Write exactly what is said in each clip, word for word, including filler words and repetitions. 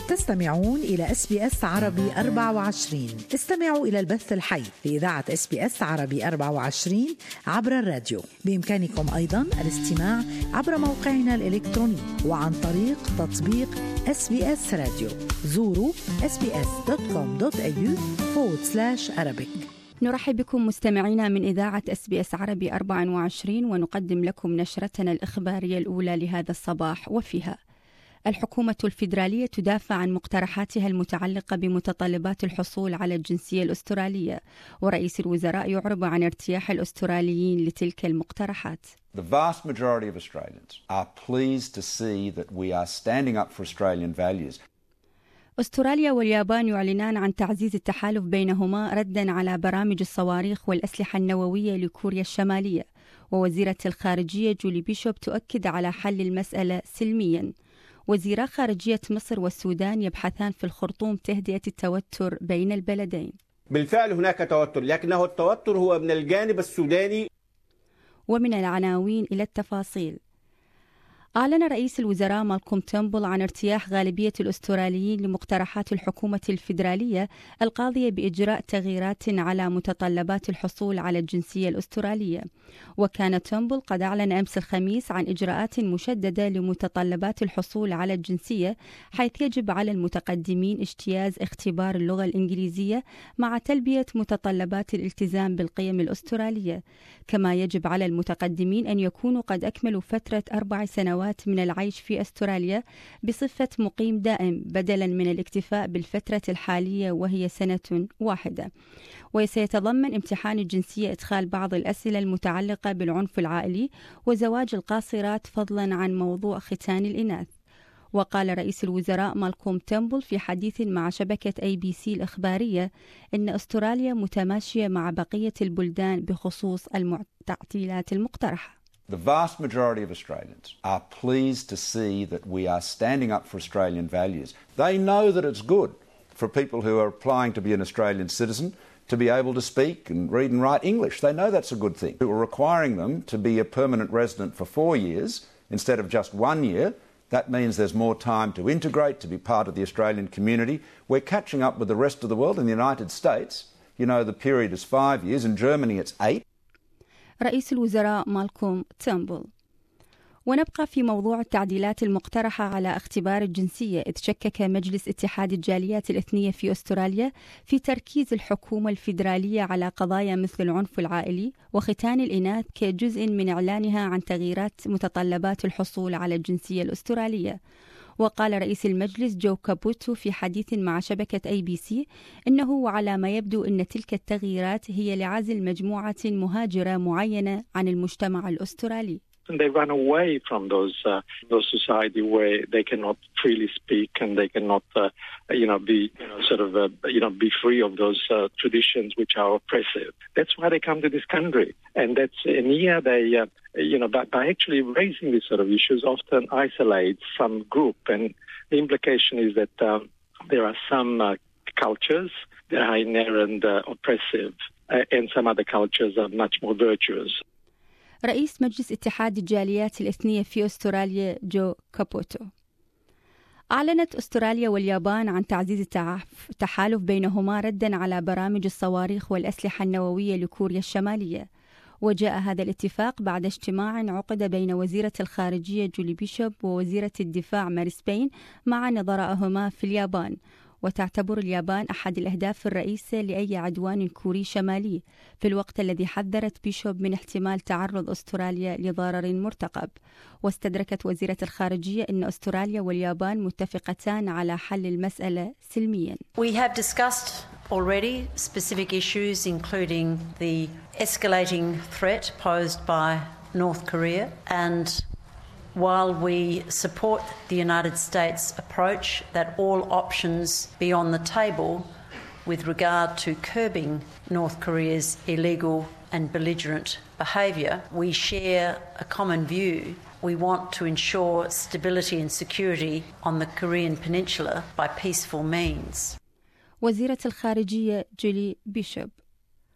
تستمعون إلى إس بي إس عربي أربعة وعشرين. استمعوا إلى البث الحي لإذاعة إس بي إس عربي أربعة وعشرين عبر الراديو. بإمكانكم أيضا الاستماع عبر موقعنا الإلكتروني وعن طريق تطبيق إس بي إس راديو. زوروا إس بي إس دوت كوم دوت إيه يو فورورد سلاش أرابيك. نرحب بكم مستمعينا من إذاعة إس بي إس عربي أربعة وعشرين، ونقدم لكم نشرتنا الإخبارية الأولى لهذا الصباح، وفيها: الحكومة الفيدرالية تدافع عن مقترحاتها المتعلقة بمتطلبات الحصول على الجنسية الأسترالية، ورئيس الوزراء يعرب عن ارتياح الأستراليين لتلك المقترحات. The vast majority of Australians are pleased to see that we are standing up for Australian values. أستراليا واليابان يعلنان عن تعزيز التحالف بينهما رداً على برامج الصواريخ والأسلحة النووية لكوريا الشمالية، ووزيرة الخارجية جولي بيشوب تؤكد على حل المسألة سلمياً. وزيرا خارجية مصر والسودان يبحثان في الخرطوم تهدئة التوتر بين البلدين. بالفعل هناك توتر، لكنه التوتر هو من الجانب السوداني. ومن العناوين إلى التفاصيل. أعلن رئيس الوزراء مالكوم تيرنبول عن ارتياح غالبية الأستراليين لمقترحات الحكومة الفيدرالية القاضية بإجراء تغييرات على متطلبات الحصول على الجنسية الأسترالية. وكان تيرنبول قد أعلن أمس الخميس عن إجراءات مشددة لمتطلبات الحصول على الجنسية، حيث يجب على المتقدمين اجتياز اختبار اللغة الإنجليزية مع تلبية متطلبات الالتزام بالقيم الأسترالية. كما يجب على المتقدمين أن يكونوا قد أكملوا فترة أربع سنوات من العيش في أستراليا بصفة مقيم دائم، بدلا من الاكتفاء بالفترة الحالية وهي سنة واحدة. وسيتضمن امتحان الجنسية إدخال بعض الأسئلة المتعلقة بالعنف العائلي وزواج القاصرات، فضلا عن موضوع ختان الإناث. وقال رئيس الوزراء مالكوم تيرنبول في حديث مع شبكة أي بي سي الإخبارية إن أستراليا متماشية مع بقية البلدان بخصوص التعديلات المقترحة. The vast majority of Australians are pleased to see that we are standing up for Australian values. They know that it's good for people who are applying to be an Australian citizen to be able to speak and read and write English. They know that's a good thing. We're requiring them to be a permanent resident for four years instead of just one year. That means there's more time to integrate, to be part of the Australian community. We're catching up with the rest of the world. In the United States, you know, the period is five years. In Germany, it's eight. رئيس الوزراء مالكوم تيرنبول. ونبقى في موضوع التعديلات المقترحة على اختبار الجنسية، إذ شكك مجلس اتحاد الجاليات الإثنية في أستراليا في تركيز الحكومة الفيدرالية على قضايا مثل العنف العائلي وختان الإناث كجزء من إعلانها عن تغييرات متطلبات الحصول على الجنسية الأسترالية. وقال رئيس المجلس جو كابوتو في حديث مع شبكة أي بي سي إنه وعلى ما يبدو أن تلك التغييرات هي لعزل مجموعة مهاجرة معينة عن المجتمع الأسترالي. They run away from those uh, those society where they cannot freely speak and they cannot, uh, you know, be you know, sort of uh, you know be free of those uh, traditions which are oppressive. That's why they come to this country, and that's and here they, uh, you know, by, by actually raising these sort of issues, often isolate some group, and the implication is that um, there are some uh, cultures that are inherent uh, oppressive, uh, and some other cultures are much more virtuous. رئيس مجلس اتحاد الجاليات الإثنية في أستراليا جو كابوتو. أعلنت أستراليا واليابان عن تعزيز التحالف بينهما رداً على برامج الصواريخ والأسلحة النووية لكوريا الشمالية. وجاء هذا الاتفاق بعد اجتماع عقد بين وزيرة الخارجية جولي بيشوب ووزيرة الدفاع ماريس بين مع نظرائهما في اليابان. وتعتبر اليابان أحد الأهداف الرئيسة لأي عدوان كوري شمالي، في الوقت الذي حذرت بيشوب من احتمال تعرض أستراليا لضرر مرتقب. واستدركت وزيرة الخارجية أن أستراليا واليابان متفقتان على حل المسألة سلميا. We have discussed already specific issues including the escalating threat posed by North Korea, and while we support the United States approach that all options be on the table with regard to curbing North Korea's illegal and belligerent behaviour, we share a common view. We want to ensure stability and security on the Korean Peninsula by peaceful means. وزيرة الخارجية جولي بيشوب.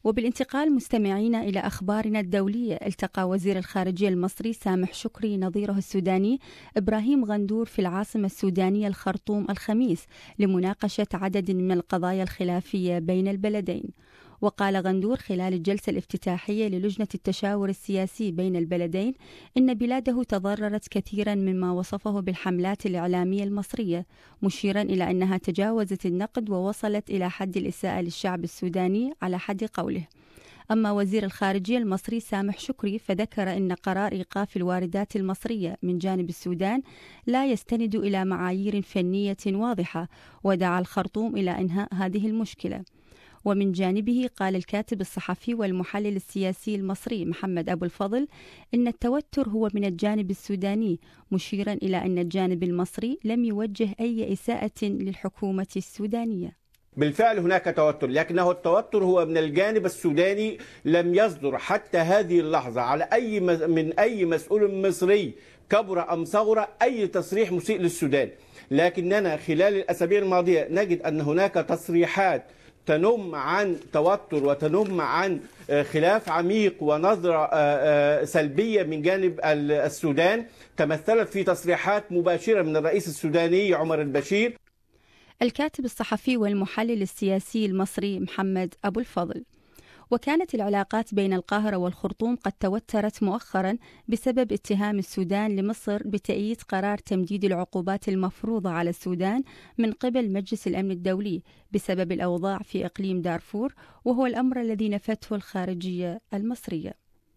وبالانتقال مستمعينا إلى أخبارنا الدولية، التقى وزير الخارجية المصري سامح شكري نظيره السوداني إبراهيم غندور في العاصمة السودانية الخرطوم الخميس لمناقشة عدد من القضايا الخلافية بين البلدين. وقال غندور خلال الجلسة الافتتاحية للجنة التشاور السياسي بين البلدين إن بلاده تضررت كثيرا مما وصفه بالحملات الإعلامية المصرية، مشيرا إلى أنها تجاوزت النقد ووصلت إلى حد الإساءة للشعب السوداني على حد قوله. أما وزير الخارجية المصري سامح شكري فذكر أن قرار إيقاف الواردات المصرية من جانب السودان لا يستند إلى معايير فنية واضحة، ودعا الخرطوم إلى إنهاء هذه المشكلة. ومن جانبه قال الكاتب الصحفي والمحلل السياسي المصري محمد أبو الفضل إن التوتر هو من الجانب السوداني، مشيرا إلى أن الجانب المصري لم يوجه أي إساءة للحكومة السودانية. بالفعل هناك توتر، لكنه التوتر هو من الجانب السوداني. لم يصدر حتى هذه اللحظة على أي من أي مسؤول مصري كبر أم صغر أي تصريح مسيء للسودان، لكننا خلال الأسابيع الماضية نجد أن هناك تصريحات تنم عن توتر وتنم عن خلاف عميق ونظرة سلبية من جانب السودان، تمثلت في تصريحات مباشرة من الرئيس السوداني عمر البشير. الكاتب الصحفي والمحلل السياسي المصري محمد أبو الفضل. وكانت العلاقات بين القاهرة والخرطوم قد توترت مؤخرا بسبب اتهام السودان لمصر بتأييد قرار تمديد العقوبات المفروضة على السودان من قبل مجلس الأمن الدولي بسبب الأوضاع في إقليم دارفور، وهو الأمر الذي نفته الخارجية المصرية.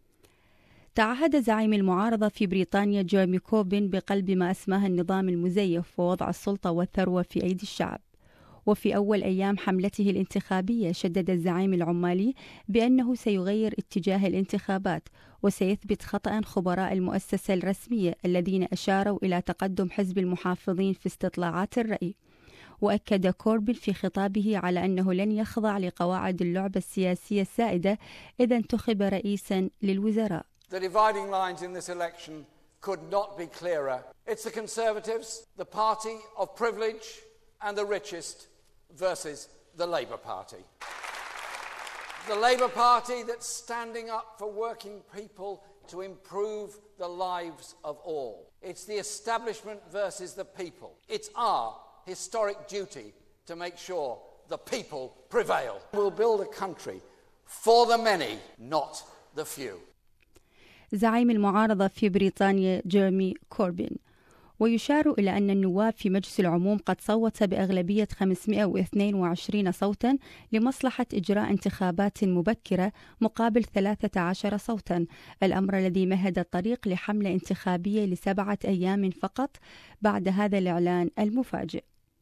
تعهد زعيم المعارضة في بريطانيا جيرمي كوربين بقلب ما أسماه النظام المزيف ووضع السلطة والثروة في أيدي الشعب. وفي أول أيام حملته الانتخابية شدد الزعيم العمالي بأنه سيغير اتجاه الانتخابات وسيثبت خطأ خبراء المؤسسة الرسمية الذين أشاروا إلى تقدم حزب المحافظين في استطلاعات الرأي. وأكد كوربين في خطابه على أنه لن يخضع لقواعد اللعبة السياسية السائدة إذا انتخب رئيسا للوزراء. The dividing lines in this election could not be clearer. It's the Conservatives, the party of privilege and the richest, versus the Labour Party. The Labour Party that's standing up for working people to improve the lives of all. It's the establishment versus the people. It's our historic duty to make sure the people prevail. We'll build a country for the many, not the few. زعيم المعارضة في بريطانيا جيرمي كوربين. ويشار إلى أن النواب في مجلس العموم قد صوت بأغلبية خمسمائة واثنين وعشرين صوتا لمصلحة إجراء انتخابات مبكرة مقابل ثلاثة عشر صوتا، الأمر الذي مهد الطريق لحملة انتخابية لسبعة أيام فقط بعد هذا الإعلان المفاجئ.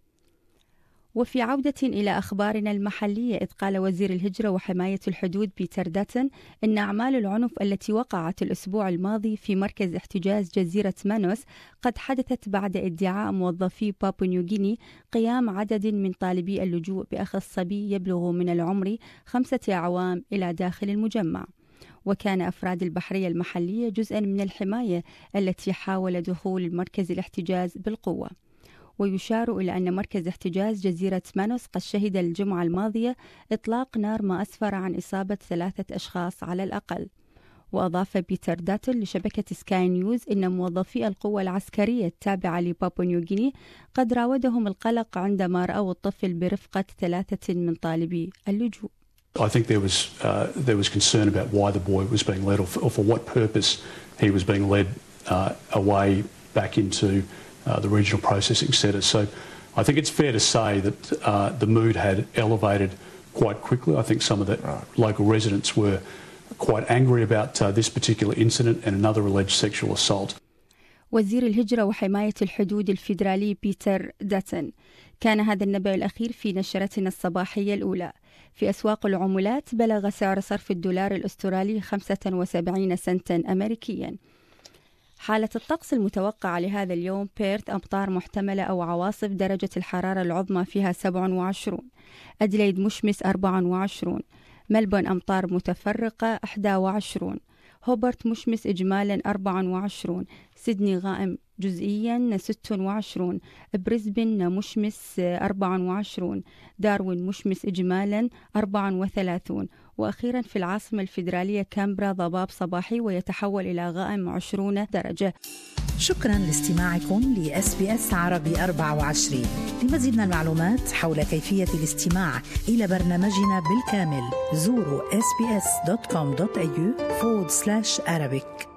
وفي عودة إلى أخبارنا المحلية، إذ قال وزير الهجرة وحماية الحدود بيتر داتن إن أعمال العنف التي وقعت الأسبوع الماضي في مركز احتجاز جزيرة مانوس قد حدثت بعد ادعاء موظفي بابو نيوغيني قيام عدد من طالبي اللجوء بأخذ صبي يبلغ من العمر خمسة أعوام إلى داخل المجمع. وكان أفراد البحرية المحلية جزءا من الحماية التي حاول دخول مركز الاحتجاز بالقوة. ويشار إلى أن مركز احتجاز جزيرة مانوس قد شهد الجمعة الماضية إطلاق نار ما أسفر عن إصابة ثلاثة أشخاص على الأقل. وأضاف بيتر داتل لشبكة سكاي نيوز إن موظفي القوة العسكرية التابعة لبابو نيوغيني قد راودهم القلق عندما رأوا الطفل برفقة ثلاثة من طالبي اللجوء. I think there was uh, there was concern about why the boy was being led or for, or for what purpose he was being led uh, away back into uh, the regional processing centre. So I think it's fair to say that uh, the mood had elevated quite quickly. I think some of the right. local residents were quite angry about uh, this particular incident and another alleged sexual assault. وزير الهجرة وحماية الحدود الفيدرالي بيتر داتن. كان هذا النبأ الأخير في نشرتنا الصباحية الأولى. في أسواق العملات بلغ سعر صرف الدولار الأسترالي خمسة وسبعين سنتا أمريكيا. حالة الطقس المتوقعة لهذا اليوم: بيرث أمطار محتملة أو عواصف، درجة الحرارة العظمى فيها سبعة وعشرين. أديلايد مشمس أربعة وعشرين. ملبون أمطار متفرقة إحدى وعشرين. هوبرت مشمس إجمالا أربعة وعشرين. سيدني غائم جزئيا ستة وعشرين، بريسبن مشمس أربعة وعشرين، داروين مشمس إجمالا أربعة وثلاثين، وأخيرا في العاصمة الفيدرالية كامبرا ضباب صباحي ويتحول إلى غائم عشرين درجة. شكرا لاستماعكم ل إس بي إس عربي أربعة وعشرين. لمزيد من المعلومات حول كيفية الاستماع إلى برنامجنا بالكامل زوروا إس بي إس دوت كوم دوت إيه يو forward slash Arabic.